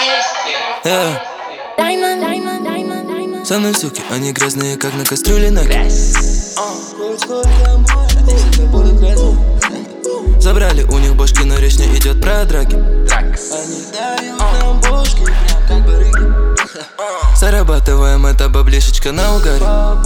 Со мной суки, они грязные, как на кастрюле накид. Забрали у них бошки, но речь не идет про драки. Они дают нам бошки, прям как барыги. Зарабатываем это баблишечка на угаре.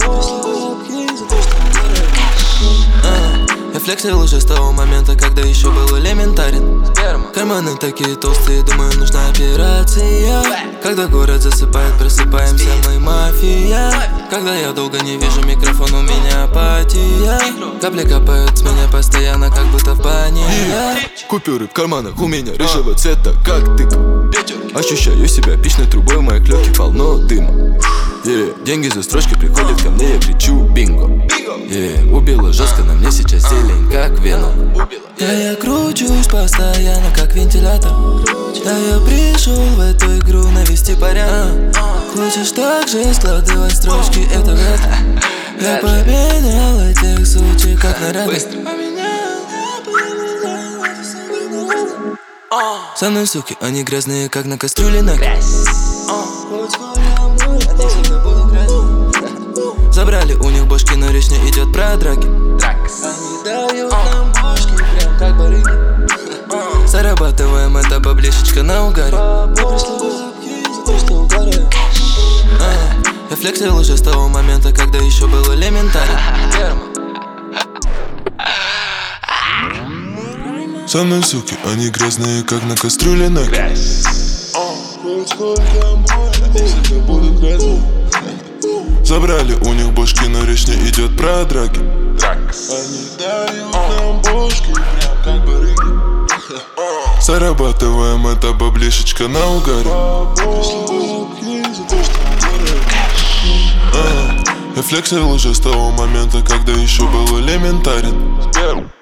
Я флексил уже с того момента, когда еще был элементарен. Карманы такие толстые, думаю, нужна операция. Когда город засыпает, просыпаемся мы, мафия. Когда я долго не вижу микрофон, у меня апатия. Капли капают с меня постоянно, как будто в бане. Купюры в карманах у меня рыжего цвета, как тык. Ощущаю себя пичной трубой, в моей клёке полно дыма. Деньги за строчки приходят ко мне, я кричу бинго. Убила жестко, на мне сейчас зелень, как веном. Да я кручусь постоянно, как вентилятор. Да я пришел в эту игру навести порядок. Хочешь так же складывать строчки, это вряд ли. Я поменял этих сучек, как наряды. Со мной суки, они грязные, как на кастрюле накид. Забрали у них бошки, но речь не идет про драки. Они дают нам бошки, прям как барыги. Зарабатываем это баблишечка на угаре. Я флексил уже с того момента, когда еще был элементарен. Со мной суки, они грязные, как на кастрюле накид. Забрали у них бошки, но речь не идет про драки. Они дают нам бошки, прям как барыги. Зарабатываем это баблишечка на угаре. Я флексил уже с того момента, когда еще был элементарен.